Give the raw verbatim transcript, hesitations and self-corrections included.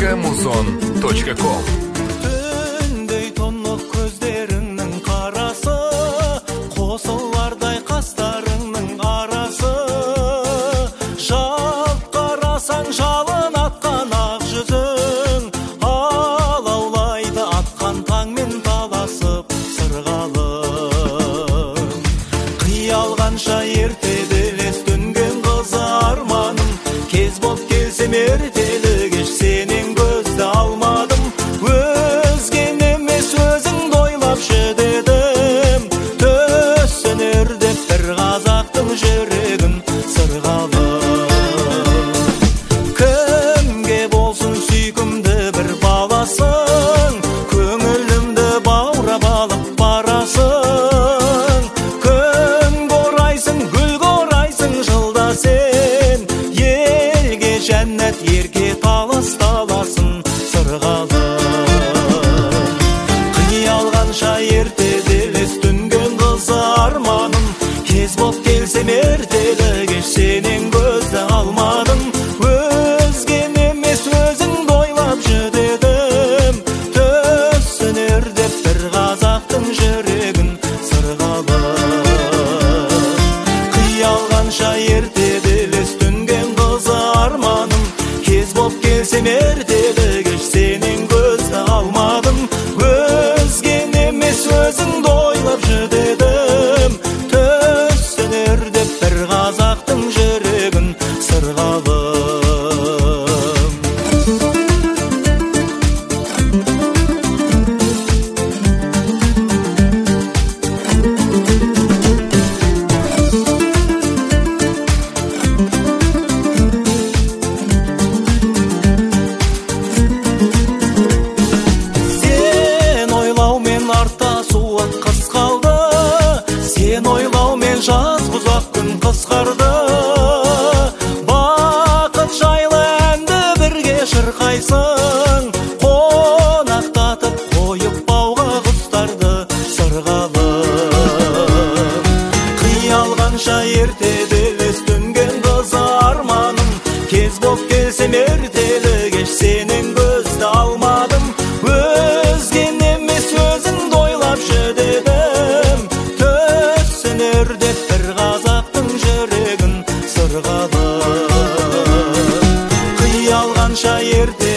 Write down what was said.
точка музон точка ком. Түндей тонық көздеріңнің қарасы, қосылардай қастарыңның арасы. Жалт қарасаң жалын атқан ақ жүзің, алаулайды атқан таңмен таласып сырғалым. Қиялғанша ертеделес түнген қыз арманым, кез боп келсем ертелі кеш сенен көзді алмадым. Өзген емес өзіңді ойлап жүдедім, төсінер деп бір қазақтың жүрегін сырғалым. Кімге болсын сүйкімді бір баласың, көңілімді баурап алып барасың. Күн қорайсың, гүл қорайсың жылда сен, елге жәннат ерке талас таласын сырғалым. Қиялғанша ертеделес түнген қыз арманым, кез боп келсем ертелі кеш сенен көзді алмадым. Өзген емес өзіңді ойлап жүдедім, төсінер деп бір қазақтың жүрегін сырғалым. Қиялғанша ертеделес түнген қыз арманым, кез боп келсем ертелі кеш сенен көзді алмадым. Өзген емес өзіңді ойлап жүдедім, төсінер деп бір қазақтың жүрегін сырғалым. Сен ойлаумен артта суық қыс қалды, сен ойлаумен жаз ұзақ күн қысқарды. Бақыт жайлы әнді бірге шырқайсың, қонақтатып қойып бауға құстарды сырғалым. Қиялғанша ертеделес түнген қыз арманым, кез боп келсем ертелі кеш сенен көзді алмадым. Өзген емес өзіңді ойлап жүдедім, төсінер деп бір қазақтың жүрегін сырғалым. Қиялғанша ерте